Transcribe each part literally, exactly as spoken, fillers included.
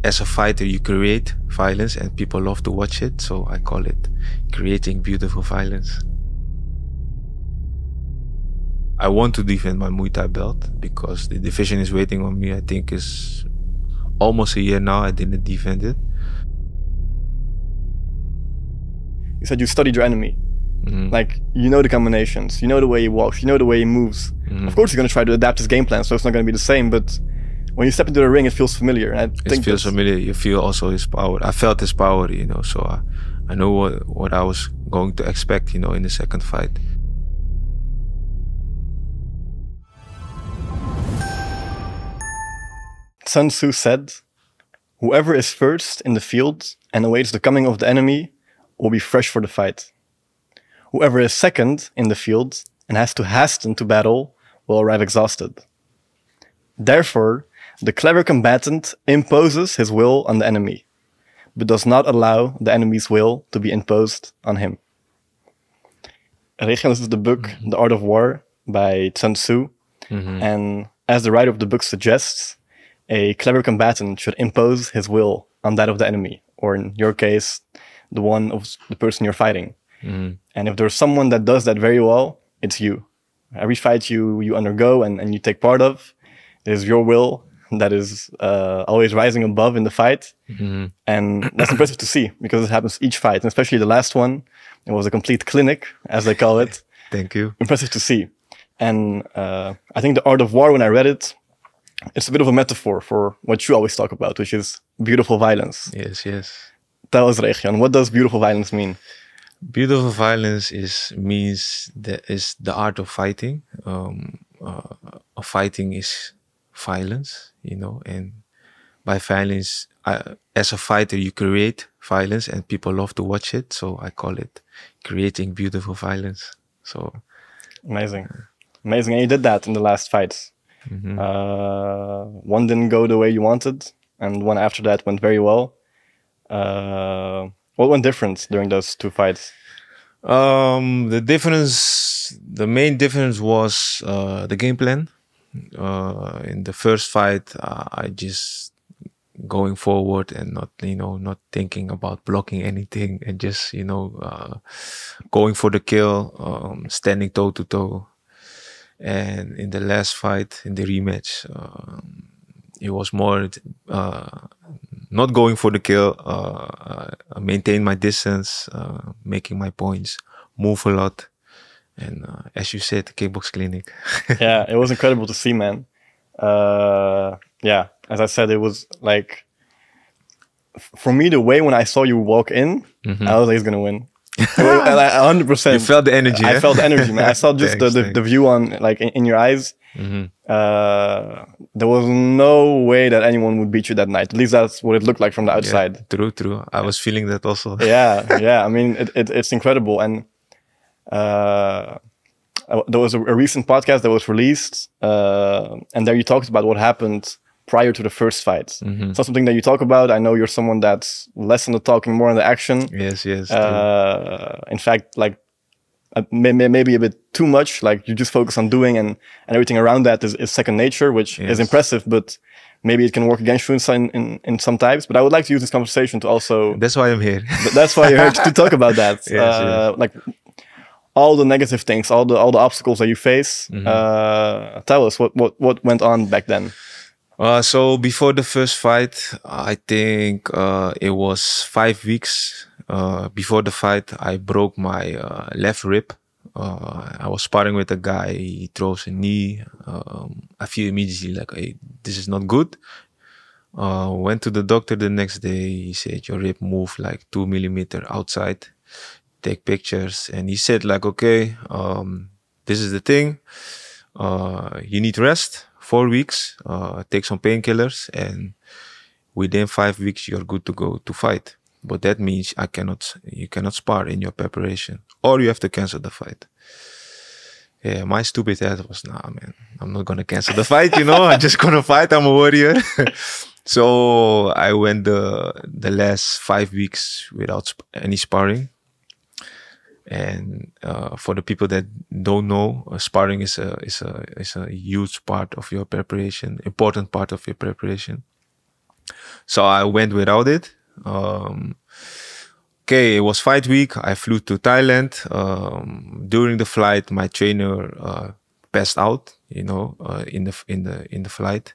as a fighter, you create violence and people love to watch it. So I call it creating beautiful violence. I want to defend my Muay Thai belt because the division is waiting on me. I think it's almost a year now I didn't defend it. You said you studied your enemy. Mm-hmm. Like, you know the combinations, you know the way he walks, you know the way he moves. Mm-hmm. Of course, you're going to try to adapt his game plan, so it's not going to be the same, but when you step into the ring, it feels familiar. And I It think feels familiar. You feel also his power. I felt his power, you know, so I, I know what, what I was going to expect, you know, in the second fight. Sun Tzu said, "Whoever is first in the field and awaits the coming of the enemy will be fresh for the fight. Whoever is second in the field and has to hasten to battle will arrive exhausted. Therefore, the clever combatant imposes his will on the enemy, but does not allow the enemy's will to be imposed on him." Regian, this is the book, mm-hmm. The Art of War by Sun Tzu. Mm-hmm. And as the writer of the book suggests, a clever combatant should impose his will on that of the enemy, or in your case, the one of the person you're fighting. Mm-hmm. And if there's someone that does that very well, it's you. Every fight you, you undergo and, and you take part of, it is your will that is uh, always rising above in the fight. Mm-hmm. And that's impressive to see, because it happens each fight, and especially the last one. It was a complete clinic, as they call it. Thank you. Impressive to see. And uh, I think The Art of War, when I read it, it's a bit of a metaphor for what you always talk about, which is beautiful violence. Yes, yes. Tell us, Regian, what does beautiful violence mean? Beautiful violence is means that is the art of fighting. Um, uh, fighting is violence, you know, and by violence, uh, as a fighter, you create violence and people love to watch it. So I call it creating beautiful violence. So amazing, amazing, and you did that in the last fights. Mm-hmm. Uh, one didn't go the way you wanted, and one after that went very well. Uh, what went different during those two fights? Um, the difference, the main difference was uh, the game plan. Uh, in the first fight, uh, I just going forward and not, you know, not thinking about blocking anything and just, you know, uh, going for the kill, um, standing toe to toe. And in the last fight, in the rematch, um, it was more uh, not going for the kill, uh, uh, maintain my distance, uh, making my points, move a lot. And uh, as you said, kickbox clinic. Yeah, it was incredible to see, man. Uh, yeah, as I said, it was like, for me, the way when I saw you walk in, mm-hmm. I was like, he's going to win. one hundred percent. You felt the energy. I eh? felt the energy, man. I saw just thanks, the, the, the view on, like, in, in your eyes. Mm-hmm. Uh, there was no way that anyone would beat you that night. At least that's what it looked like from the outside. Yeah, true, true. I was feeling that also. yeah, yeah. I mean, it, it, it's incredible. And uh, there was a, a recent podcast that was released, uh, and there you talked about what happened prior to the first fight. Mm-hmm. It's not something that you talk about. I know you're someone that's less on the talking, more on the action. Yes, yes. Uh, in fact, like uh, may, may, maybe a bit too much. Like you just focus on doing, and, and everything around that is, is second nature, which yes. is impressive, but maybe it can work against you in some, in, in some times. But I would like to use this conversation to also... That's why I'm here. That's why you're here, to talk about that. yes, uh, yes. Like all the negative things, all the all the obstacles that you face. Mm-hmm. uh, tell us, what, what, what went on back then? Uh, so before the first fight, I think uh, it was five weeks uh, before the fight, I broke my uh, left rib. Uh, I was sparring with a guy, he throws a knee. Um, I feel immediately like, hey, this is not good. Uh, went to the doctor the next day, he said, your rib moved like two millimeter outside. Take pictures. And he said like, okay, um, this is the thing. Uh, you need rest. Four weeks, uh, take some painkillers, and within five weeks you're good to go to fight. But that means I cannot, you cannot spar in your preparation, or you have to cancel the fight. Yeah, my stupid head was, nah, man, I'm not gonna cancel the fight. You know, I'm just gonna fight. I'm a warrior. So I went the the last five weeks without sp- any sparring. And uh, for the people that don't know, uh, sparring is a is a is a huge part of your preparation, important part of your preparation. So I went without it. Um, okay, it was fight week. I flew to Thailand. Um, during the flight, my trainer uh, passed out. You know, uh, in the in the in the flight.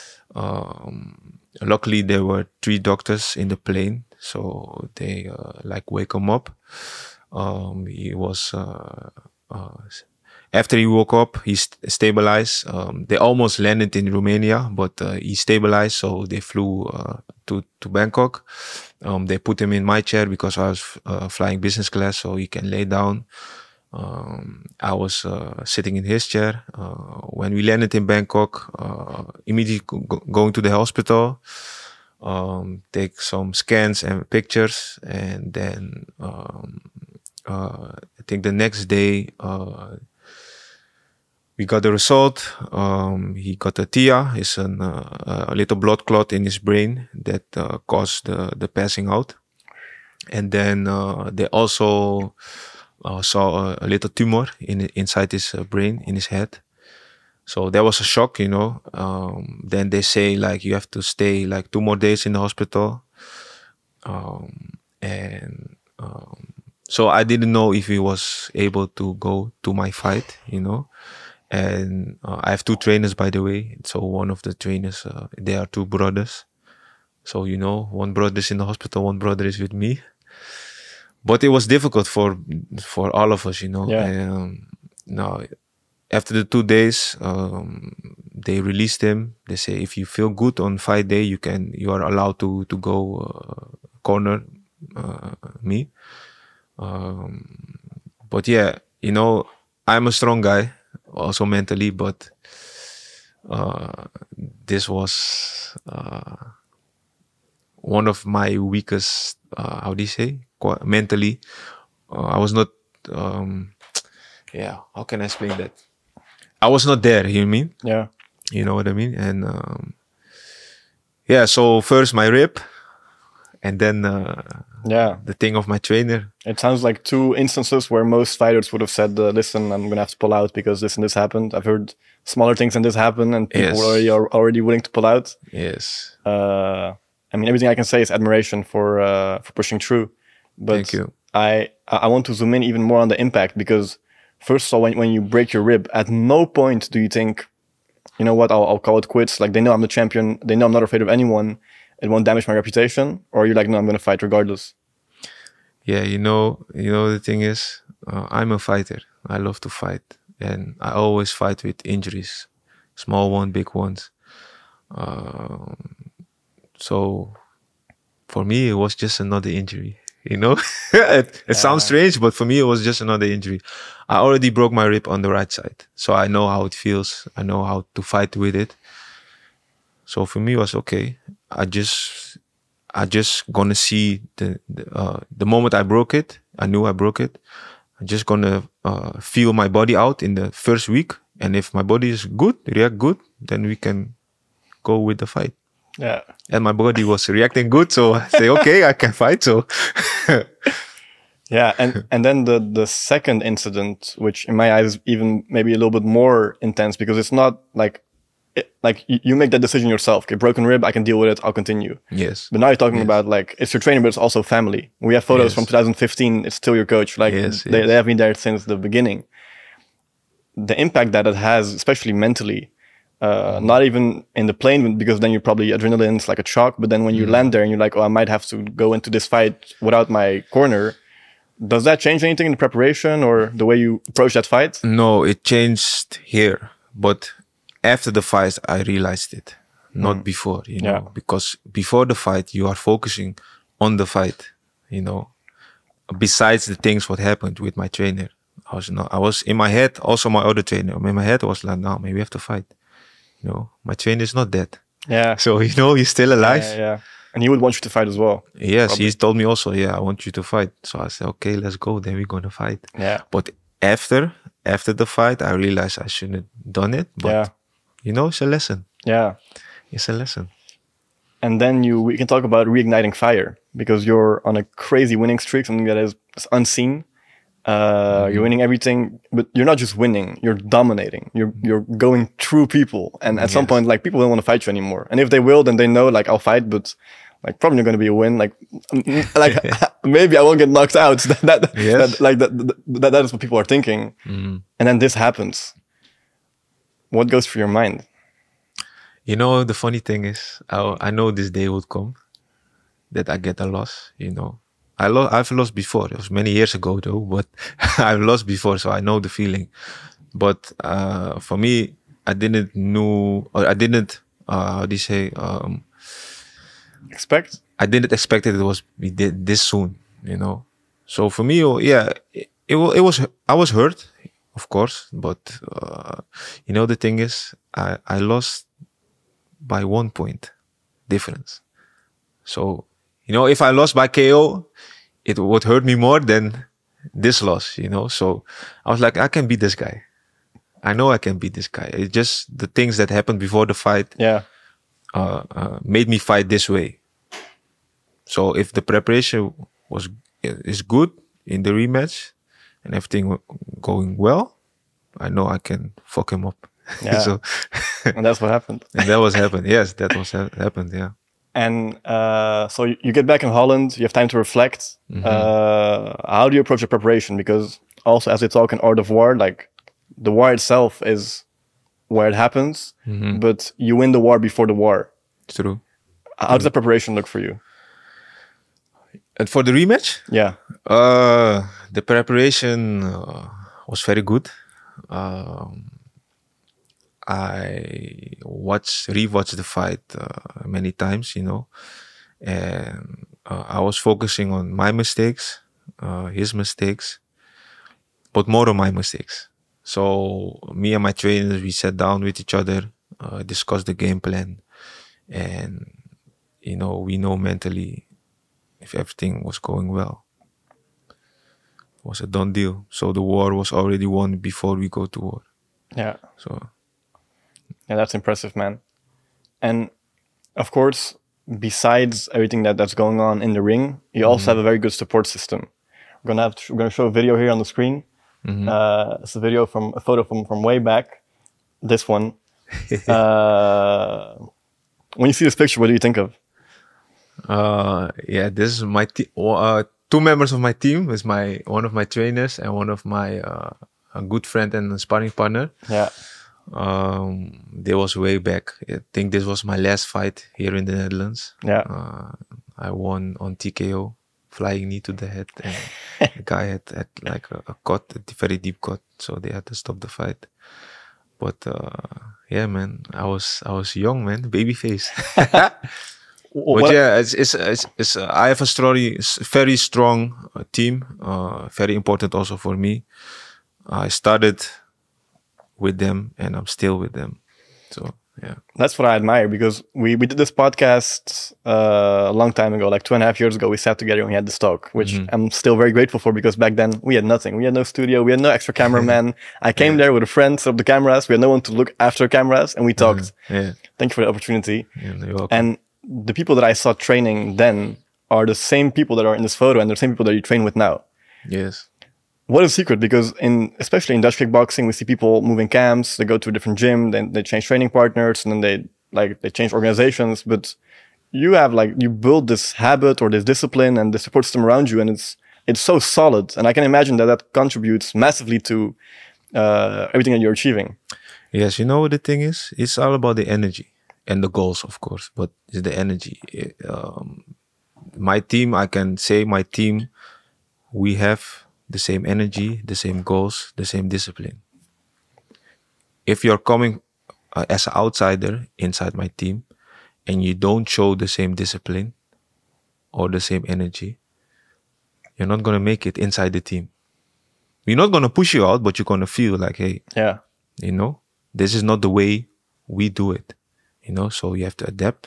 Um, luckily, there were three doctors in the plane, so they uh, like wake him up. Um, he was uh, uh, after he woke up, he st- stabilized. Um, they almost landed in Romania, but uh, he stabilized, so they flew uh, to to Bangkok. Um, they put him in my chair because I was uh, flying business class, so he can lay down. Um, I was uh, sitting in his chair. Uh, when we landed in Bangkok, uh, immediately go- going to the hospital, um, take some scans and pictures, and then um, uh, I think the next day uh, we got the result. Um, he got a T I A, it's an, uh, a little blood clot in his brain that uh, caused the, the passing out. And then uh, they also uh, saw a, a little tumor in inside his uh, brain, in his head. So that was a shock, you know. Um, then they say like you have to stay like two more days in the hospital. Um, and um, so I didn't know if he was able to go to my fight, you know. And uh, I have two trainers, by the way. So one of the trainers, uh, they are two brothers. So, you know, one brother is in the hospital, one brother is with me. But it was difficult for for all of us, you know. Yeah. And, um, no, after the two days, um, they released him. They say if you feel good on fight day, you can you are allowed to to go uh, corner uh, me. Um, but yeah, you know, I'm a strong guy, also mentally, but uh, this was uh, one of my weakest. Uh, how do you say? Qu- mentally, uh, I was not. Um, yeah, how can I explain that? I was not there. You mean? Yeah. You know what I mean? And um, yeah, so first my rib, and then uh, Yeah. the thing of my trainer. It sounds like two instances where most fighters would have said, uh, listen, I'm going to have to pull out because this and this happened. I've heard smaller things than this happen and people Yes. already are already willing to pull out. Yes. Uh, I mean, everything I can say is admiration for uh, for pushing through. But Thank you. I I want to zoom in even more on the impact because first of all, when, when you break your rib, at no point do you think, you know what, I'll, I'll call it quits. Like they know I'm the champion. They know I'm not afraid of anyone. It won't damage my reputation. Or you're like, no, I'm going to fight regardless. Yeah, you know, you know the thing is, uh, I'm a fighter. I love to fight, and I always fight with injuries, small one, big ones. Um, so for me, it was just another injury. You know, it, it sounds strange, but for me, it was just another injury. I already broke my rib on the right side, so I know how it feels. I know how to fight with it. So for me, it was okay. I just, I just gonna see the the, uh, the moment I broke it. I knew I broke it. I'm just gonna uh, feel my body out in the first week, and if my body is good, react good, then we can go with the fight. Yeah. And my body was reacting good, so I say, okay, I can fight. So Yeah, and and then the the second incident, which in my eyes is even maybe a little bit more intense because it's not like it, like you, you make that decision yourself. Okay, broken rib, I can deal with it. I'll continue. yes, But now you're talking Yes. about like it's your trainer, but it's also family. We have photos Yes. from two thousand fifteen. It's still your coach. Like Yes, they yes. they have been there since the beginning. The impact that it has, especially mentally, uh, Mm-hmm. not even in the plane because then you're probably adrenaline's like a shock. But then when you Mm-hmm. land there and you're like, oh, I might have to go into this fight without my corner. Does that change anything in the preparation or the way you approach that fight? No, it changed here, but after the fight, I realized it, not before. You know, Yeah. because before the fight, you are focusing on the fight. You know, besides the things what happened with my trainer, I was not. I was in my head. Also, my other trainer. In my head, was like, "No, maybe we have to fight." You know, my trainer is not dead, Yeah. so you know he's still alive. Yeah, yeah. And he would want you to fight as well. Yes, Probably. he's told me also, yeah, I want you to fight. So I said, okay, let's go. Then we're gonna fight. Yeah. But after after the fight, I realized I shouldn't have done it. But Yeah. you know, it's a lesson. Yeah. It's a lesson. And then you we can talk about reigniting fire because you're on a crazy winning streak, something that is, is unseen. Uh, mm-hmm. You're winning everything, but you're not just winning. You're dominating. You're you're going through people, and at yes. some point, like people don't want to fight you anymore. And if they will, then they know, like I'll fight, but like probably not going to be a win. Like like maybe I won't get knocked out. that, that, yes. that like that, that that is what people are thinking. Mm-hmm. And then this happens. What goes through your mind? You know, the funny thing is, I I know this day would come that I get a loss. You know. I lo- I've lost before. It was many years ago though, but I've lost before, so I know the feeling. But uh, for me, I didn't know, or I didn't, uh, how do you say, um, expect? I didn't expect that it was be this soon, you know. So for me, yeah, it, it, it was, I was hurt, of course, but uh, you know, the thing is, I, I lost by one point difference. So, you know, if I lost by K O, it would hurt me more than this loss, you know? So I was like, I can beat this guy. I know I can beat this guy. It's just the things that happened before the fight yeah. uh, uh, made me fight this way. So if the preparation was is good in the rematch and everything going well, I know I can fuck him up. Yeah. so, and that's what happened. And that was happened. Yes, that was ha- happened, yeah. And uh, so you get back in Holland, you have time to reflect. Mm-hmm. Uh, how do you approach the preparation? Because also, as they talk in Art of War, like the war itself is where it happens, mm-hmm. but you win the war before the war. True. How True. does the preparation look for you? And for the rematch? Yeah. Uh, the preparation uh, was very good. Um, I watched, rewatched the fight uh, many times, you know, and uh, I was focusing on my mistakes, uh, his mistakes, but more on my mistakes. So me and my trainers, we sat down with each other, uh, discussed the game plan, and, you know, we know mentally if everything was going well. It was a done deal. So the war was already won before we go to war. Yeah. So... Yeah, that's impressive, man. And of course, besides everything that, that's going on in the ring, you also mm-hmm. have a very good support system. We're gonna have to, we're gonna show a video here on the screen. Mm-hmm. Uh, it's a video from a photo from, from way back. This one. uh, when you see this picture, what do you think of? Uh, yeah, this is my te- uh, two members of my team. Is my one of my trainers and one of my uh, a good friend and sparring partner. Yeah. Um, they was way back. I think this was my last fight here in the Netherlands. Yeah. Uh, I won on T K O, flying knee to the head, and the guy had, had like a, a cut, a very deep cut, so they had to stop the fight. But uh, yeah, man, I was I was young, man, baby face. But yeah, it's it's it's, it's uh, I have a story, very strong uh, team, uh, very important also for me. I started with them and I'm still with them. So yeah, that's what I admire, because we, we did this podcast uh, a long time ago, like two and a half years ago. We sat together and we had this talk, which mm-hmm. I'm still very grateful for, because back then we had nothing. We had no studio, we had no extra cameraman. I came yeah. there with a friend, set up the cameras. We had no one to look after cameras, and we talked. Uh, yeah. Thank you for the opportunity. Yeah, you're welcome. And the people that I saw training then are the same people that are in this photo, and the same people that you train with now. Yes. What is the secret? Because in, especially in Dutch kickboxing, we see people moving camps, they go to a different gym, then they change training partners, and then they like they change organizations. But you have like you build this habit or this discipline and the support system around you, and it's it's so solid. And I can imagine that that contributes massively to uh, everything that you're achieving. Yes, you know what the thing is? It's all about the energy and the goals, of course, but it's the energy. It, um, my team, I can say my team, we have the same energy, the same goals, the same discipline. If you're coming uh, as an outsider inside my team and you don't show the same discipline or the same energy, you're not going to make it inside the team. We're not going to push you out, but you're going to feel like, hey, yeah, you know, this is not the way we do it, you know, so you have to adapt.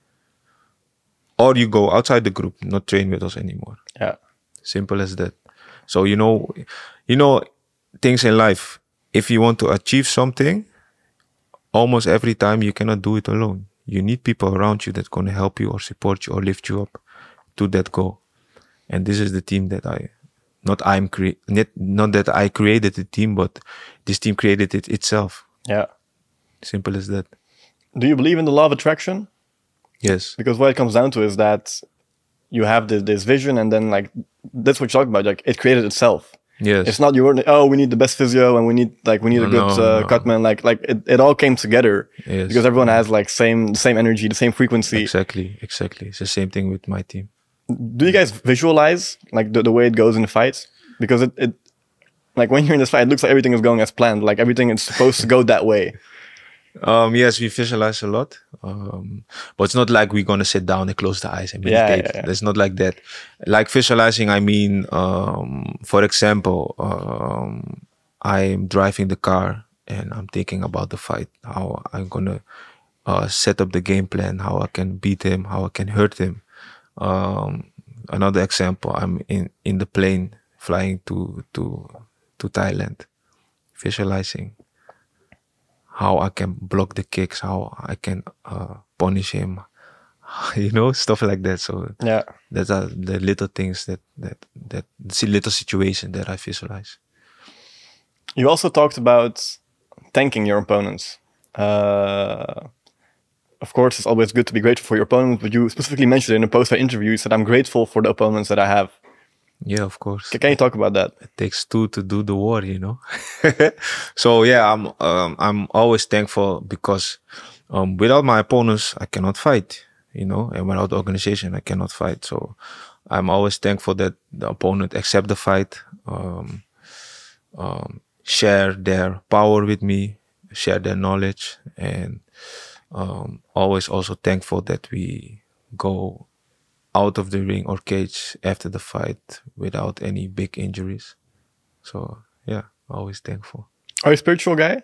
Or you go outside the group, not train with us anymore. Yeah. Simple as that. So, you know, you know, things in life, if you want to achieve something, almost every time you cannot do it alone. You need people around you that's going to help you or support you or lift you up to that goal. And this is the team that I Not I'm cre- not, not that I created the team, but this team created it itself. Yeah. Simple as that. Do you believe in the law of attraction? Yes. Because what it comes down to is that you have this, this vision, and then like that's what you talk about. Like it created itself. Yes. It's not you were oh we need the best physio and we need like we need a good No, uh, no. cutman. Like like it, it all came together Yes. because everyone has like same the same energy, the same frequency. Exactly. Exactly. It's the same thing with my team. Do you guys visualize like the, the way it goes in the fights? Because it, it like when you're in this fight, it looks like everything is going as planned. Like everything is supposed to go that way. Um, yes, we visualize a lot. Um, but it's not like we're going to sit down and close the eyes and Yeah, meditate. yeah, yeah. It's not like that. Like visualizing, I mean, um, for example, um, I'm driving the car and I'm thinking about the fight, how I'm going to uh, set up the game plan, how I can beat him, how I can hurt him. Um, another example, I'm in, in the plane flying to, to, to Thailand, visualizing how I can block the kicks, how I can uh, punish him, you know, stuff like that. So Yeah. those are the little things that, that, that, the little situation that I visualize. You also talked about thanking your opponents. Uh, of course, it's always good to be grateful for your opponents, but you specifically mentioned in a post-fight interview, you said, I'm grateful for the opponents that I have. Yeah, of course. Can you talk about that? It takes two to do the war, you know. So yeah, I'm um, I'm always thankful because um, without my opponents, I cannot fight, you know, and without the organization, I cannot fight. So I'm always thankful that the opponent accept the fight, um, um, share their power with me, share their knowledge, and um, always also thankful that we go out of the ring or cage after the fight without any big injuries. So yeah, always thankful. Are you a spiritual guy?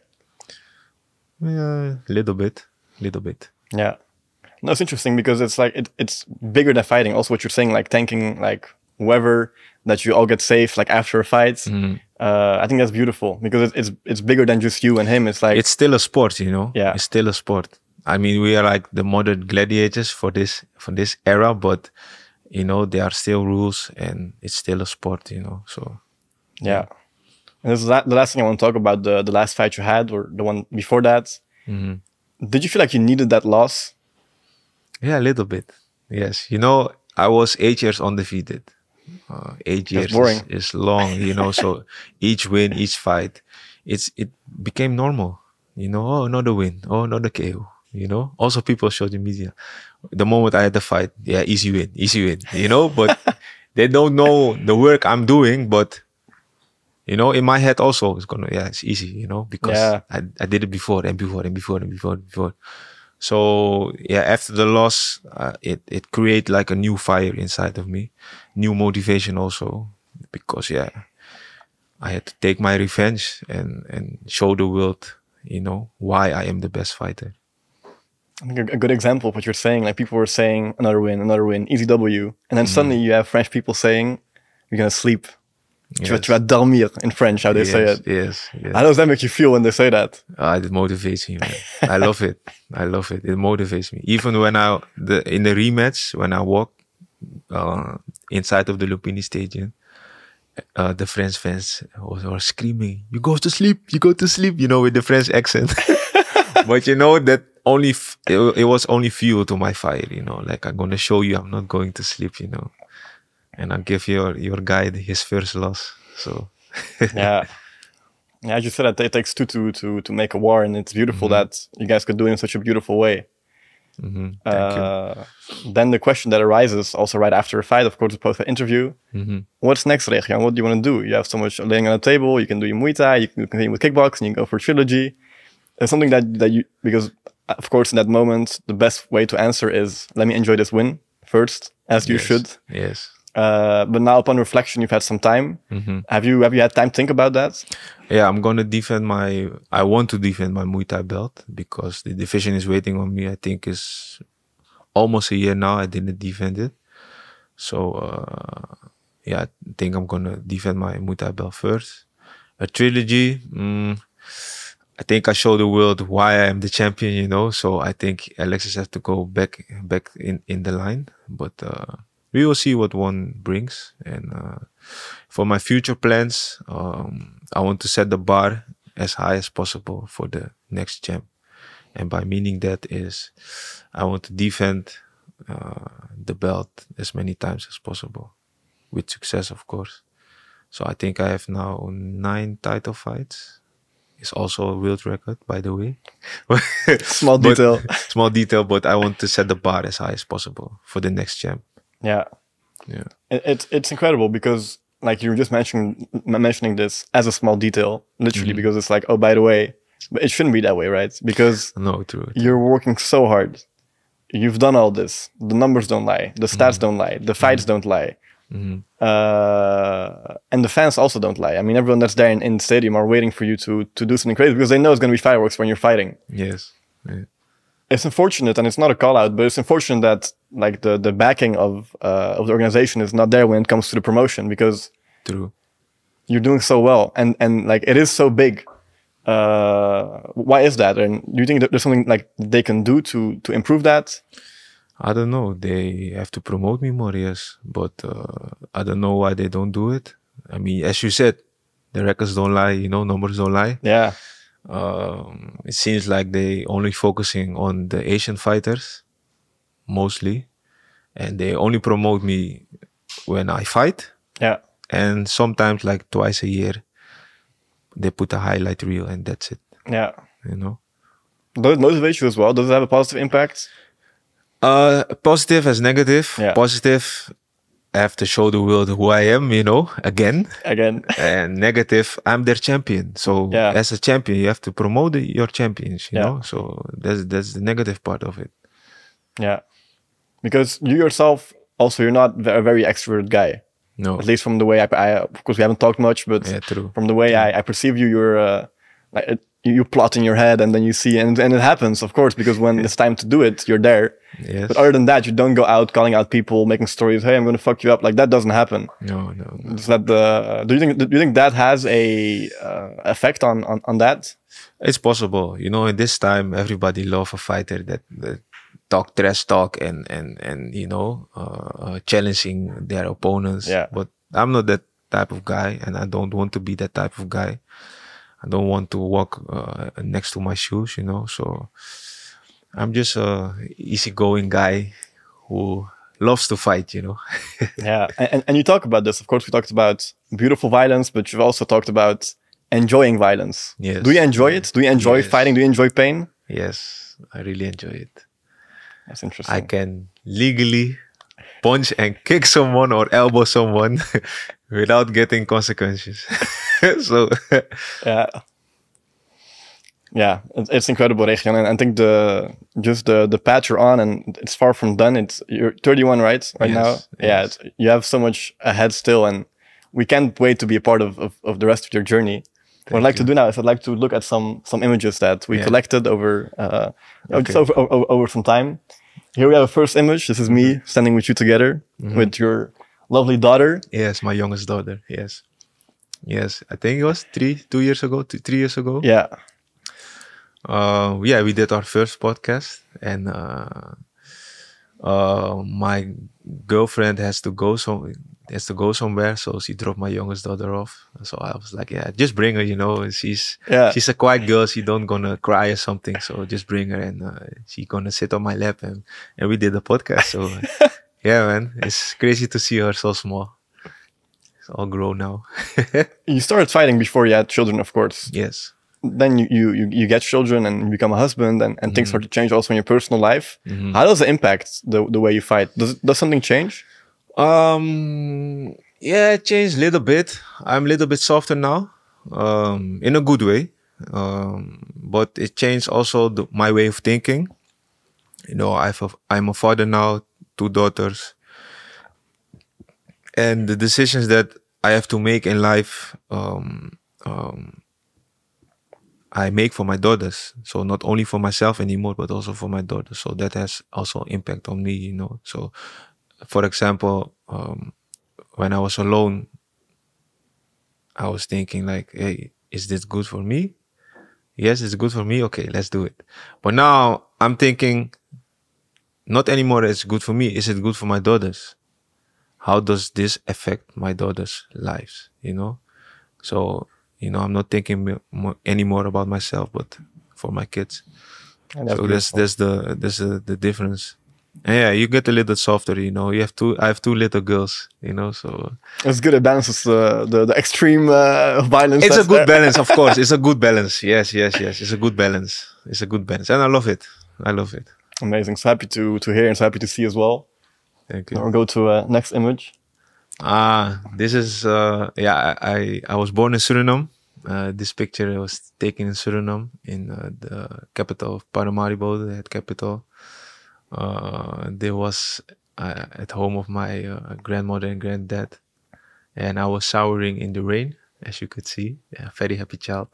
Yeah, little bit, little bit. Yeah. No, it's interesting because it's like, it, it's bigger than fighting. Also what you're saying, like thanking like whoever, that you all get safe like after a fight. Mm. Uh, I think that's beautiful because it's, it's, it's bigger than just you and him. It's like, It's still a sport, you know. Yeah. It's still a sport. I mean, we are like the modern gladiators for this for this era, but you know there are still rules, and it's still a sport, you know. So yeah. And this is la- the last thing I want to talk about, the, the last fight you had or the one before that. mm-hmm. Did you feel like you needed that loss? Yeah, a little bit. Yes, you know, I was eight years undefeated. Uh, eight That's years boring. is, is long, you know. So each win, each fight, it's it became normal. You know, oh, another win, oh, another K O. You know, also people show the media. The moment I had the fight, yeah, easy win, easy win. You know, but they don't know the work I'm doing. But you know, in my head also, it's gonna yeah, it's easy. You know, because Yeah. I I did it before and before and before and before and before. So yeah, after the loss, uh, it it created like a new fire inside of me, new motivation also, because yeah, I had to take my revenge and and show the world, you know, why I am the best fighter. I think a, a good example of what you're saying, like people were saying another win, another win, easy W. And then suddenly you have French people saying, you're going to sleep. Tu, vas, Yes. tu vas dormir in French, how they say Yes, it. yes, yes. How does that make you feel when they say that? Uh, it motivates me, man. I love it. I love it. It motivates me. Even when I the in the rematch, when I walk uh, inside of the Lupini Stadium, uh, the French fans were, were screaming, "You go to sleep! You go to sleep!" You know, with the French accent. But you know that only f- it, it was only fuel to my fire. You know, like I'm gonna show you I'm not going to sleep. You know, and I'll give your your guy his first loss. So Yeah. Yeah, as you said, it takes two to, to, to make a war, and it's beautiful that you guys could do it in such a beautiful way. mhm, thank you. Uh, then the question that arises also right after a fight, of course, the post-fight interview. Mhm. What's next, Regian? What do you want to do? You have so much laying on the table. You can do your Muay Thai, you can continue with kickboxing, you can go for trilogy. It's something that, that you, because of course, in that moment, the best way to answer is, let me enjoy this win first, as you Yes, should. Yes. Uh, but now upon reflection, you've had some time. Mhm. Have you, have you had time to think about that? Yeah, I'm gonna defend my. I want to defend my Muay Thai belt because the division is waiting on me. I think is almost a year now. I didn't defend it, so uh, yeah, I think I'm gonna defend my Muay Thai belt first. A trilogy. Mm, I think I show the world why I am the champion. You know, so I think Alexis has to go back back in in the line. But uh, we will see what one brings. And uh, for my future plans, um, I want to set the bar as high as possible for the next champ. And by meaning that is, I want to defend uh, the belt as many times as possible, with success, of course. So I think I have now nine title fights. It's also a world record, by the way. Small detail. But, small detail, but I want to set the bar as high as possible for the next champ. Yeah. Yeah. It, it's it's incredible because, like, you were just mentioning mentioning this as a small detail, literally, mm-hmm. because it's like, oh, by the way, but it shouldn't be that way, right? Because no, true, true. You're working so hard. You've done all this. The numbers don't lie. The stats mm-hmm. don't lie. The fights mm-hmm. don't lie. Mm-hmm. Uh, and the fans also don't lie. I mean, everyone that's there in, in the stadium are waiting for you to to do something crazy because they know it's going to be fireworks when you're fighting. Yes. Yeah. It's unfortunate, and it's not a call out, but it's unfortunate that like the the backing of uh, of the organization is not there when it comes to the promotion because true. You're doing so well, and and like it is so big. Uh, why is that? And do you think that there's something like they can do to to improve that? I don't know. They have to promote me more, yes, but uh, I don't know why they don't do it. I mean, as you said, the records don't lie, you know, numbers don't lie. Yeah. Um, it seems like they only focusing on the Asian fighters, mostly, and they only promote me when I fight. Yeah. And sometimes, like twice a year, they put a highlight reel, and that's it. Yeah. You know. Does it motivate you as well? Does it have a positive impact? Uh, positive as negative. Yeah. Positive, I have to show the world who I am, you know, again. Again. And negative, I'm their champion. So yeah. as a champion, you have to promote the, your champions, you yeah. know. So that's that's the negative part of it. Yeah. Because you yourself, also, you're not a very extrovert guy. No. At least from the way I, I of course, we haven't talked much, but yeah, true. from the way I, I perceive you, you're uh, like uh, you plot in your head and then you see, and, and it happens, of course, because when it's time to do it, you're there. Yes. But other than that, you don't go out calling out people, making stories. Hey, I'm going to fuck you up. Like that doesn't happen. No, no. no. Is that the? Do you think? Do you think that has a uh, effect on, on on that? It's possible. You know, in this time, everybody love a fighter that, that talk trash talk and and and you know, uh, uh, challenging their opponents. Yeah. But I'm not that type of guy, and I don't want to be that type of guy. I don't want to walk uh, next to my shoes, you know. So I'm just a easygoing guy who loves to fight, you know. Yeah, and and you talk about this. Of course, we talked about beautiful violence, but you've also talked about enjoying violence. Yes. Do you enjoy it? Do you enjoy yes. fighting? Do you enjoy pain? Yes, I really enjoy it. That's interesting. I can legally punch and kick someone or elbow someone without getting consequences. So yeah, yeah, it's, it's incredible, Region, and I think the just the the path you're on, and it's far from done. It's you're thirty-one, right? Right yes, now, yes. yeah, it's, you have so much ahead still, and we can't wait to be a part of of, of the rest of your journey. Thank what I'd like you. to do now is I'd like to look at some some images that we yeah. collected over uh okay. just over, over over some time. Here we have a first image. This is me standing with you together mm-hmm. with your lovely daughter. Yes, my youngest daughter. Yes. Yes, I think it was three, two years ago, two, three years ago. Yeah. Uh, yeah, we did our first podcast, and uh, uh, my girlfriend has to go some has to go somewhere, so she dropped my youngest daughter off. So I was like, yeah, just bring her. You know, she's yeah. she's a quiet girl. She don't gonna cry or something. So just bring her, and uh, she gonna sit on my lap, and and we did the podcast. So yeah, man, it's crazy to see her so small. It's all grown now. You started fighting before you had children, of course. Yes. Then you you you, you get children and you become a husband, and, and mm-hmm. things start to change also in your personal life. Mm-hmm. How does it impact the the way you fight? Does does something change? Um. Yeah, it changed a little bit. I'm a little bit softer now, um, in a good way. Um, but it changed also the, my way of thinking. You know, I've a, I'm a father now, two daughters. And the decisions that I have to make in life, um, um, I make for my daughters. So not only for myself anymore, but also for my daughters. So that has also impact on me, you know. So, for example, um, when I was alone, I was thinking like, hey, is this good for me? Yes, it's good for me. Okay, let's do it. But now I'm thinking, not anymore it's good for me. Is it good for my daughters? how does this affect my daughter's lives? You know, so you know, I'm not thinking me- more, anymore about myself, but for my kids. And that's So that's beautiful. that's the that's the, the difference. And yeah, you get a little softer. You know, you have two. I have two little girls. You know, so It's good. It balances the the, the extreme uh, violence. it's a that's good there. balance. Of course, it's a good balance. Yes, yes, yes. It's a good balance. It's a good balance, and I love it. I love it. Amazing. So happy to to hear and so happy to see as well. Thank Now you. we'll go to uh, next image. Ah, this is uh yeah. I I, I was born in Suriname. Uh, this picture was taken in Suriname, in uh, the capital of Paramaribo, the head capital. Uh, there was uh, at home of my uh, grandmother and granddad, and I was showering in the rain, as you could see. Yeah, very happy child.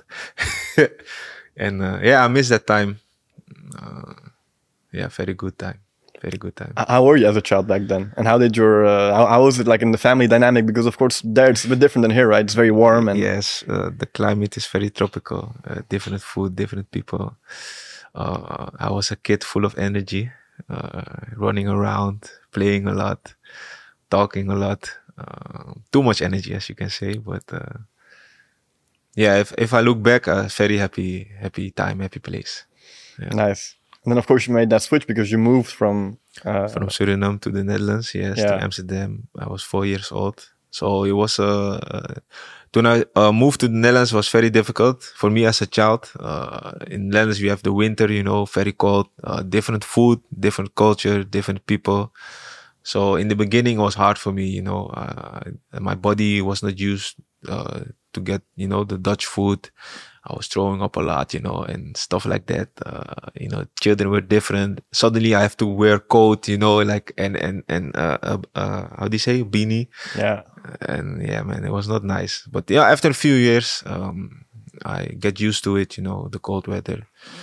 And uh, yeah, I miss that time. Uh, yeah, very good time. Very good time. H- How were you as a child back then? And how did your uh, how, how was it like in the family dynamic? Because of course there it's a bit different than here, right? It's very warm and Yes, uh, the climate is very tropical. Uh, different food, different people. Uh, I was a kid full of energy, uh, running around, playing a lot, talking a lot. Uh, too much energy, as you can say. But uh, yeah, if if I look back, a very happy, happy time, happy place. nice. And then of course you made that switch because you moved from uh, From Suriname to the Netherlands, yes, Yeah. to Amsterdam. I was four years old, so it was uh, uh, when I uh, moved to the Netherlands was very difficult for me as a child. Uh, in the Netherlands, we have the winter, you know, very cold, uh, different food, different culture, different people. So in the beginning, it was hard for me, you know. Uh, my body was not used uh, to get, you know, the Dutch food. I was throwing up a lot, you know, and stuff like that. Uh, you know, children were different. Suddenly, I have to wear coat, you know, like and and and uh, uh, uh, how do you say, beanie? yeah. And yeah, man, it was not nice. But yeah, after a few years, um, I get used to it. You know, the cold weather.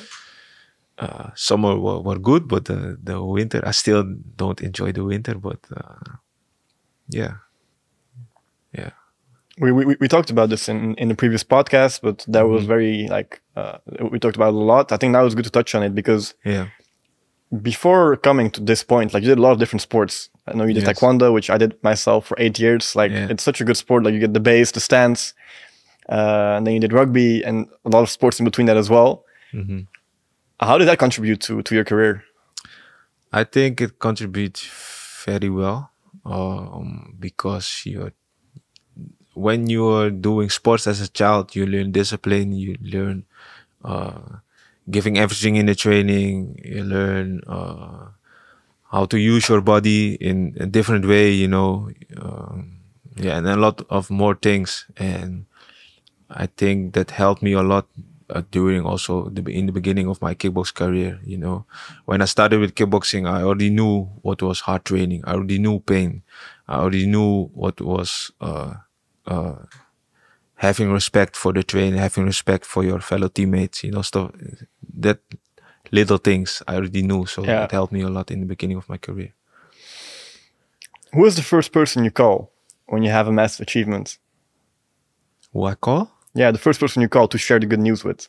Uh, summer were, were good, but the the winter, I still don't enjoy the winter. But uh, yeah, yeah. We, we we talked about this in, in the previous podcast, but that was very like uh, we talked about it a lot. I think now it's good to touch on it because Yeah. before coming to this point, like you did a lot of different sports. I know you did Yes. taekwondo, which I did myself for eight years. Like Yeah. it's such a good sport. Like you get the base, the stance, uh, and then you did rugby and a lot of sports in between that as well. hmm How did that contribute to to your career? I think it contributes very well um, because you're when you are doing sports as a child, you learn discipline, you learn uh, giving everything in the training, you learn uh, how to use your body in a different way, you know, um, yeah, and a lot of more things. And I think that helped me a lot uh, during also the, in the beginning of my kickbox career. You know, when I started with kickboxing, I already knew what was hard training. I already knew pain. I already knew what was uh, uh, having respect for the trainer, having respect for your fellow teammates. You know, stuff that little things I already knew. So Yeah. it helped me a lot in the beginning of my career. Who is the first person you call when you have a massive achievement? Who I call? Yeah, the first person you call to share the good news with.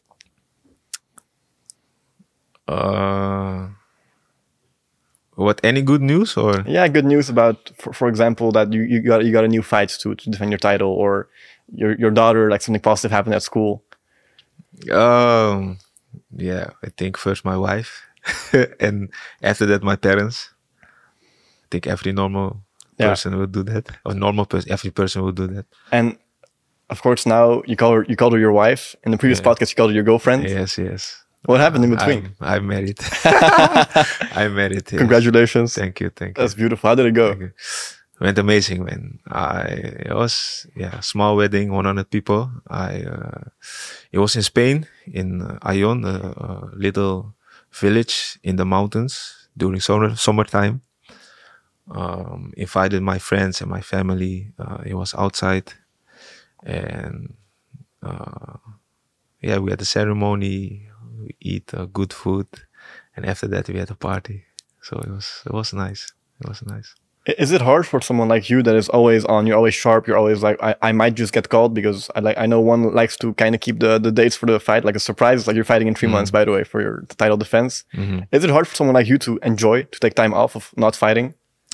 Uh, what? Any good news or? Yeah, good news about, for, for example, that you, you got you got a new fight to, to defend your title, or your your daughter, like something positive happened at school. Um, yeah, I think first my wife, and after that my parents. I think every normal Yeah. person would do that. Or normal person, every person would do that. And of course, now you call her you called her your wife. In the previous Yeah. podcast, you called her your girlfriend. Yes, yes. What happened in between? I'm, I'm married. I'm married. Yes. Congratulations. Thank you, thank you. That's beautiful. How did it go? Thank you. Went amazing, man. I it was yeah, small wedding, one hundred people. I uh, it was in Spain, in uh, Ayon, a, a little village in the mountains during summer summertime. Um, invited my friends and my family. Uh, it was outside, and uh, yeah, we had a ceremony. We eat uh, good food, and after that we had a party. So it was it was nice. It was nice. I- Is it hard for someone like you that is always on? You're always sharp. You're always like, I, I might just get called because I like. I know one likes to kind of keep the, the dates for the fight like a surprise. It's like you're fighting in three months, by the way, for your title defense. Mm-hmm. Is it hard for someone like you to enjoy to take time off of not fighting?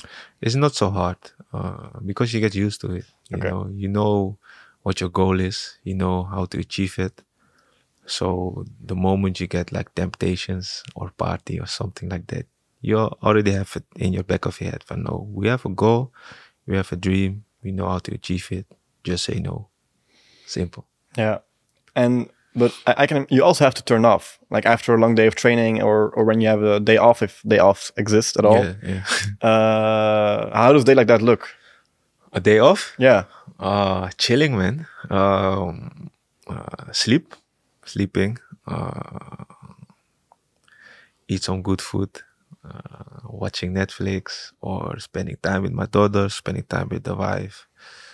It's not so hard uh, because you get used to it. You Okay. know, you know what your goal is. You know how to achieve it. So the moment you get like temptations or party or something like that, you already have it in your back of your head. But no, we have a goal, we have a dream, we know how to achieve it. Just say no. Simple. Yeah, and but I, I can. You also have to turn off, like after a long day of training, or or when you have a day off, if day offs exist at all. Yeah, yeah. Uh, how does a day like that look? A day off? Yeah. Uh, chilling, man. Um, uh, sleep, sleeping. Uh, eat some good food. Uh, watching Netflix or spending time with my daughter, spending time with the wife,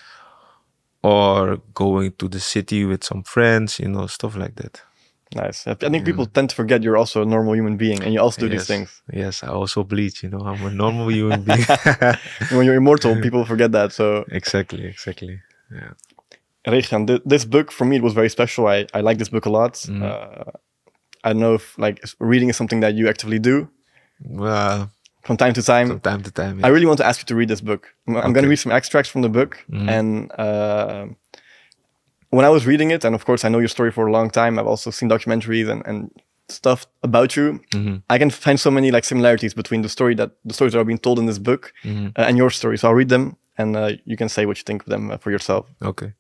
or going to the city with some friends, you know, stuff like that. Nice. I think people tend to forget you're also a normal human being and you also do yes, these things. Yes, I also bleed, you know, I'm a normal human being. When you're immortal, people forget that. So exactly, exactly. Yeah. Reghan, th- this book for me it was very special. I, I like this book a lot. Mm. Uh, I don't know if like reading is something that you actively do. Well, from time to time. From time to time. Yeah. I really want to ask you to read this book. I'm okay. going to read some extracts from the book. Mm. And uh, when I was reading it, and of course I know your story for a long time, I've also seen documentaries and, and stuff about you. Mm-hmm. I can find so many like similarities between the story that the stories that are being told in this book mm-hmm. uh, and your story. So I'll read them, and uh, you can say what you think of them uh, for yourself. Okay.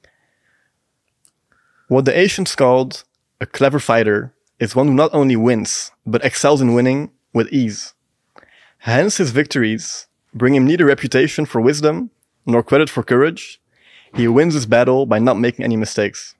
What the ancients called a clever fighter is one who not only wins, but excels in winning with ease. Hence his victories bring him neither reputation for wisdom nor credit for courage. He wins his battle by not making any mistakes.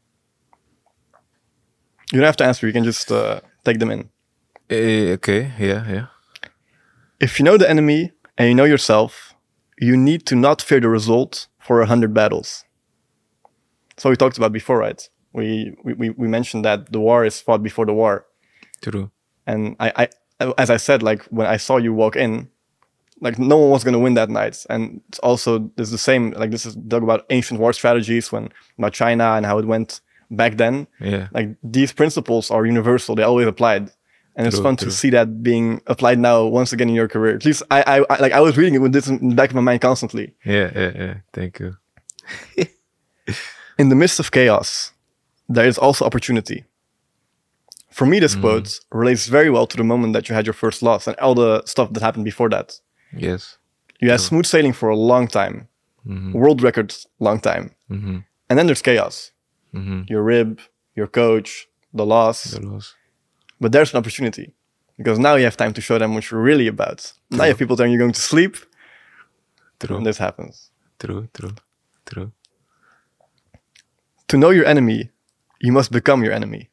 You don't have to answer, you can just uh, take them in. Uh, okay, yeah, yeah. If you know the enemy and you know yourself, you need to not fear the result for a hundred battles. That's what we talked about before, right? We, we, we mentioned that the war is fought before the war. True. And I, I, as I said, like when I saw you walk in, like no one was going to win that night. And it's also, there's the same, like this is talk about ancient war strategies when about China and how it went back then. Yeah. Like these principles are universal. They always applied. And it's True, fun true. to see that being applied now once again in your career. At least I, I, I like I was reading it with this in the back of my mind constantly. Yeah, yeah, yeah. Thank you. In the midst of chaos, there is also opportunity. For me, this Mm. quote relates very well to the moment that you had your first loss and all the stuff that happened before that. Yes. You had smooth sailing for a long time, Mm-hmm. world records long time, Mm-hmm. and then there's chaos. Mm-hmm. Your rib, your coach, the loss. The loss. But there's an opportunity because now you have time to show them what you're really about. Now you have people telling you going to sleep, True. and this happens. True, true, true. To know your enemy, you must become your enemy.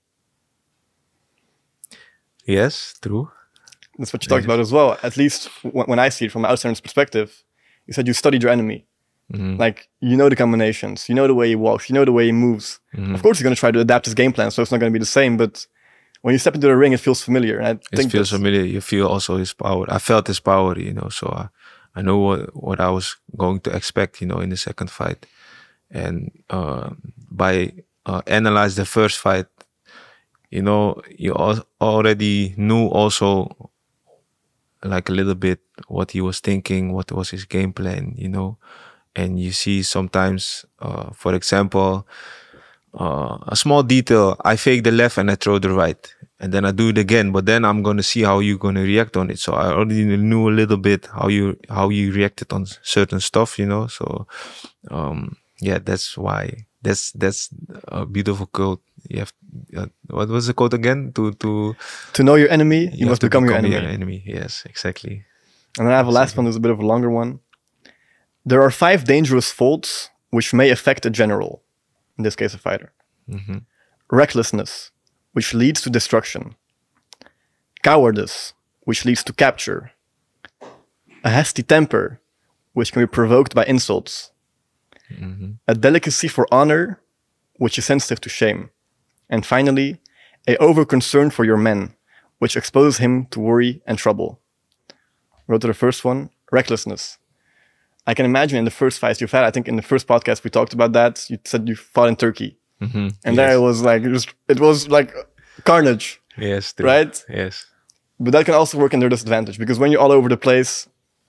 Yes, true. That's what you talked about as well. At least w- when I see it from an outsider's perspective, you said you studied your enemy. Mm-hmm. Like, you know the combinations, you know the way he walks, you know the way he moves. Mm-hmm. Of course, you're going to try to adapt his game plan, so it's not going to be the same. But when you step into the ring, it feels familiar. And I It think feels that's- familiar. You feel also his power. I felt his power, you know, so I, I know what, what I was going to expect, you know, in the second fight. And uh, by uh, analyze the first fight, you know, you al- already knew also like a little bit what he was thinking, what was his game plan, you know. And you see sometimes, uh, for example, uh, a small detail, I fake the left and I throw the right. And then I do it again, but then I'm going to see how you're going to react on it. So I already knew a little bit how you how you reacted on certain stuff, you know. So um, yeah, that's why that's that's a beautiful quote. You have uh, what was the quote again? To to to know your enemy, you, have must to become, your enemy. Yes, exactly. And then I have a last one that's a bit of a longer one. There are five dangerous faults which may affect a general, in this case a fighter. Mm-hmm. Recklessness, which leads to destruction. Cowardice, which leads to capture. A hasty temper, which can be provoked by insults. Mm-hmm. A delicacy for honor, which is sensitive to shame. And finally, a over-concern for your men, which exposes him to worry and trouble. Go to the first one, recklessness. I can imagine in the first fights you've had, I think in the first podcast we talked about that, you said you fought in Turkey. Mm-hmm. And yes. there it was like, it was, it was like carnage. Yes, true. Right? Yes. But that can also work in their disadvantage because when you're all over the place,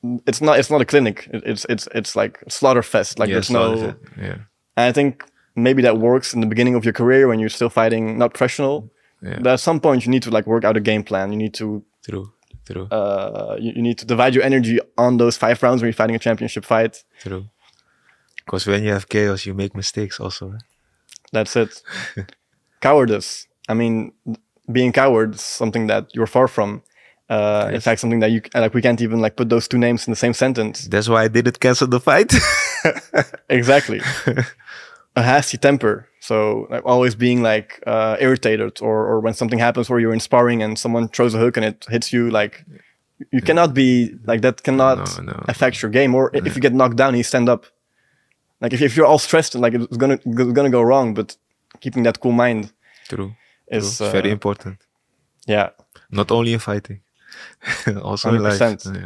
it's not it's not a clinic. It, it's it's it's like slaughter fest. Like Yeah, there's no. slaughter fest, yeah. And I think maybe that works in the beginning of your career when you're still fighting, not professional. Yeah. But at some point, you need to like work out a game plan. You need to True. True. uh, you, you need to divide your energy on those five rounds when you're fighting a championship fight. True. Because when you have chaos, you make mistakes also. Eh? That's it. Cowardice. I mean, being coward is something that you're far from. Uh, Yes. In fact, something that you like we can't even like put those two names in the same sentence. That's why I didn't cancel the fight. Exactly. A hasty temper. So like always being like uh, irritated, or or when something happens where you're in sparring and someone throws a hook and it hits you, like you cannot be like that. Cannot No, no. affect your game. Or if you get knocked down, you stand up. Like if, if you're all stressed, like it's gonna it's gonna go wrong. But keeping that cool mind True. is True. uh, Very important. yeah. Not only in fighting, also in one hundred life. percent. Yeah.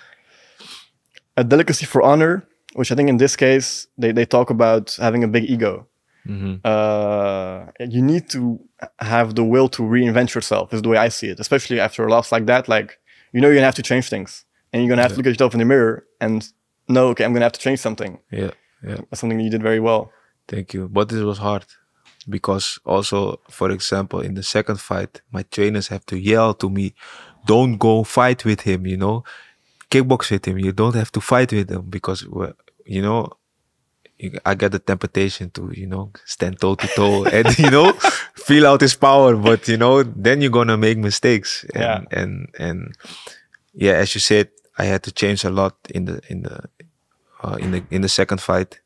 A delicacy for honor, which I think in this case they, they talk about having a big ego. Mhm. Uh, you need to have the will to reinvent yourself, is the way I see it. Especially after a loss like that, like you know you're gonna have to change things, and you're gonna have to look at yourself in the mirror and know, okay, I'm gonna have to change something. Yeah. Yeah. That's something that you did very well. Thank you. But it was hard because also, for example, in the second fight, my trainers have to yell to me, "Don't go fight with him," you know, kickbox with him. You don't have to fight with him because, well, you know, you- I get the temptation to, you know, stand toe to toe and, you know, feel out his power. But, you know, then you're going to make mistakes. And, Yeah. and, and yeah, as you said, I had to change a lot in the, in the, uh, in the, in the second fight.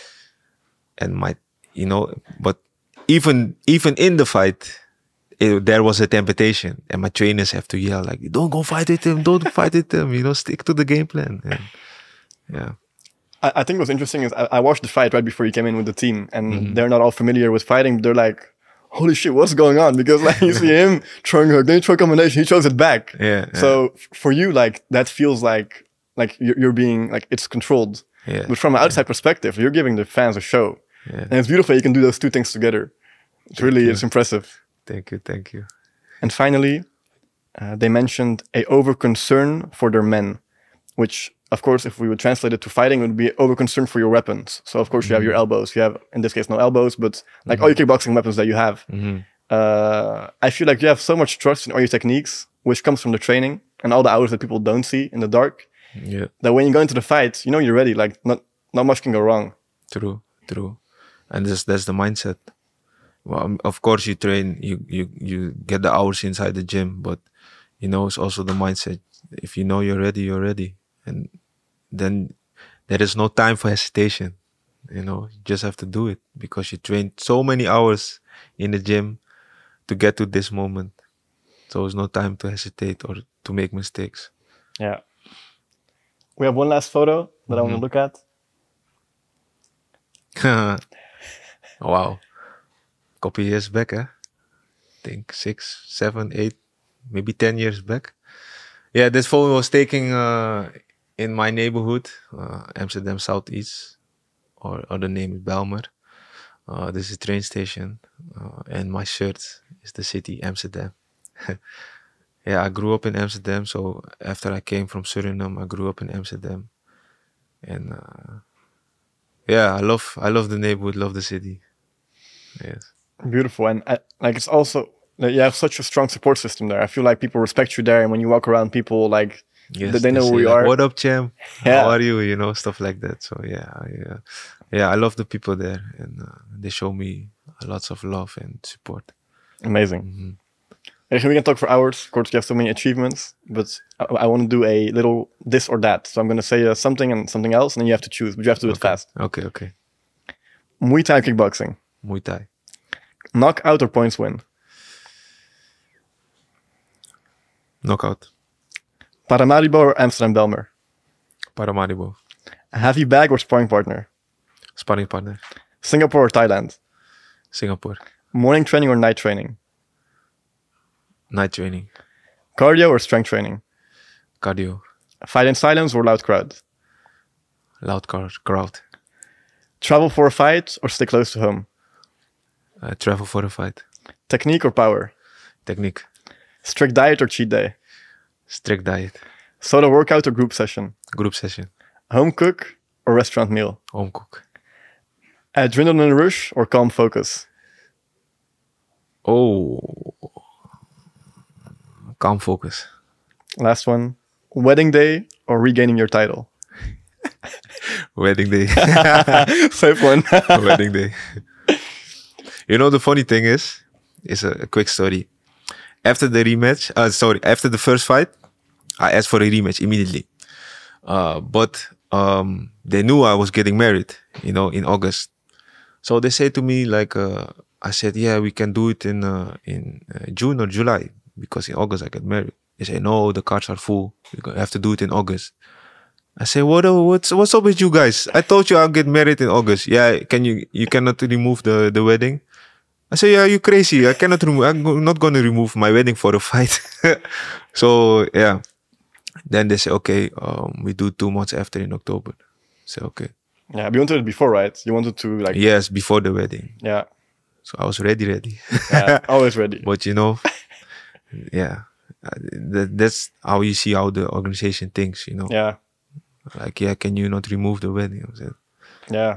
And my, you know, but even even in the fight, it, there was a temptation, and my trainers have to yell like, "Don't go fight with him! Don't fight with him! You know, stick to the game plan." And yeah, I, I think what's interesting is I, I watched the fight right before you came in with the team, and they're not all familiar with fighting. But they're like, "Holy shit, what's going on?" Because like you see him throwing her, then throw a combination, he throws it back. yeah. So f- for you, like that feels like like you're, you're being like it's controlled. yeah, But from an outside perspective, you're giving the fans a show, yeah. and it's beautiful. You can do those two things together. It's really you. it's impressive. Thank you, thank you. And finally, uh, they mentioned a over concern for their men, which of course, if we would translate it to fighting, it would be over concern for your weapons. So of course, you have your elbows. You have in this case no elbows, but like all your kickboxing weapons that you have. Mhm. Uh, I feel like you have so much trust in all your techniques, which comes from the training and all the hours that people don't see in the dark, Yeah, that when you go into the fight, you know you're ready. Like not not much can go wrong. true, true. And that's that's the mindset. Well, um, of course, you train, you you you get the hours inside the gym, but you know it's also the mindset. If you know you're ready, you're ready, and then there is no time for hesitation. You know, you just have to do it because you trained so many hours in the gym to get to this moment. So there's no time to hesitate or to make mistakes. Yeah. We have one last photo that I want to look at. Wow, couple years back, eh? I think six, seven, eight, maybe ten years back. Yeah, this photo was taken uh, in my neighborhood, uh, Amsterdam Southeast, or, or the name is Belmer. Uh, this is a train station, uh, and my shirt is the city Amsterdam. Yeah, I grew up in Amsterdam, so after I came from Suriname, I grew up in Amsterdam, and uh, yeah, I love I love the neighborhood, love the city. Yes. Beautiful. And I, like it's also like, you have such a strong support system there. I feel like people respect you there, and when you walk around, people like Yes, they, they know say who you like, are. "What up, champ? Yeah. How are you?" You know, stuff like that. So yeah, I, uh, yeah, I love the people there, and uh, they show me lots of love and support. Amazing. Mhm. Actually, we can talk for hours. Of course, you have so many achievements, but I, I want to do a little this or that. So I'm going to say uh, something and something else, and then you have to choose, but you have to do it fast. Okay, okay. Muay Thai kickboxing. Muay Thai, Knockout or points win? knockout, Paramaribo or Amsterdam Belmer? Paramaribo, Heavy bag or sparring partner? sparring partner, Singapore or Thailand? Singapore, Morning training or night training? night training, Cardio or strength training? cardio, Fight in silence or loud crowd? loud car, crowd, Travel for a fight or stay close to home? uh, travel for a fight, Technique or power? technique, Strict diet or cheat day? strict diet, Solo workout or group session? Group session. Home cook or restaurant meal? Home cook. Adrenaline rush or calm focus? Oh. Calm focus. Last one. Wedding day or regaining your title? Wedding day. Safe one. Wedding day. You know, the funny thing is, is a, a quick story. After the rematch, uh, sorry, after the first fight, I asked for a rematch immediately. Uh, but um, they knew I was getting married, you know, in August. So they said to me, like, uh, I said, yeah, we can do it in uh, in uh, June or July, because in August I get married. They say, no, the cards are full. You have to do it in August. I say, what? What's what's up with you guys? I told you I'll get married in August. Yeah, can you you cannot remove the the wedding? I say, yeah, you crazy. I cannot remove. I'm not going to remove my wedding for a fight. So yeah. Then they say, okay, um, we do two months after in October. I say, okay. Yeah, but you wanted it before, right? You wanted to like. Yes, before the wedding. Yeah. So I was ready, ready. Yeah, always ready. But you know, yeah, that, that's how you see how the organization thinks. You know. Yeah. Like, yeah, can you not remove the wedding? I said, yeah.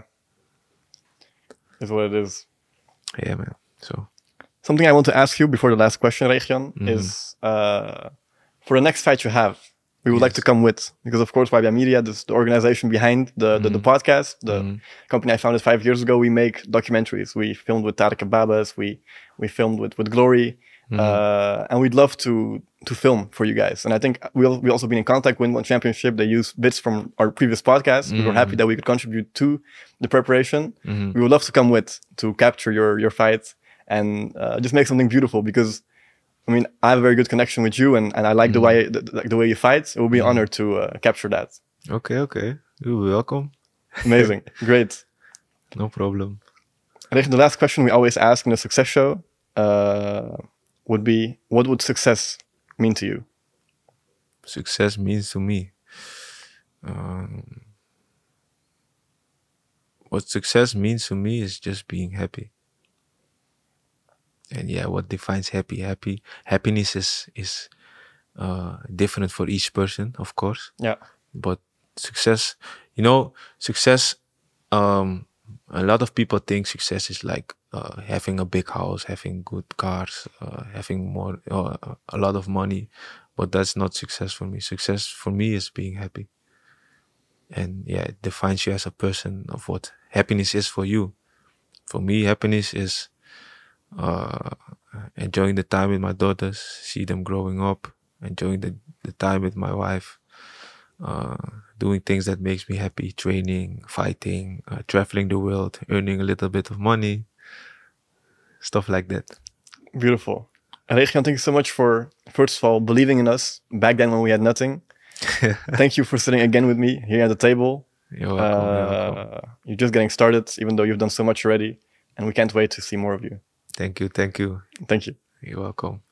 Is what it is. Yeah, man. So something I want to ask you before the last question, Region, mm-hmm. is uh, for the next fight you have, we would yes. like to come with, because of course Y B I Media, this, the organization behind the, the, mm-hmm. the podcast, the mm-hmm. company I founded five years ago, we make documentaries. We filmed with Tarek Babas, we we filmed with, with Glory, mm-hmm. uh, and we'd love to to film for you guys. And I think we'll we also been in contact with One Championship. They use bits from our previous podcast. Mm-hmm. We were happy that we could contribute to the preparation. Mm-hmm. We would love to come with to capture your your fight and uh, just make something beautiful, because I mean, I have a very good connection with you, and, and I like mm. the way the, the, the way you fight. It will be an mm. honor to uh, capture that. Okay, okay. You're welcome. Amazing. Great. No problem. I think the last question we always ask in the Success Show uh, would be, what would success mean to you? Success means to me. Um, what success means to me is just being happy. And yeah, what defines happy? Happy happiness is is uh, different for each person, of course. Yeah. But success, you know, success. Um, a lot of people think success is like uh, having a big house, having good cars, uh, having more, uh, a lot of money. But that's not success for me. Success for me is being happy. And yeah, it defines you as a person of what happiness is for you. For me, happiness is Uh, enjoying the time with my daughters, see them growing up, enjoying the, the time with my wife, uh, doing things that makes me happy, training, fighting, uh, traveling the world, earning a little bit of money, stuff like that. Beautiful. Region, thank you so much for, first of all, believing in us back then when we had nothing. Thank you for sitting again with me here at the table. You're welcome, uh, you're welcome. You're just getting started, even though you've done so much already, and we can't wait to see more of you. Thank you, thank you. Thank you. You're welcome.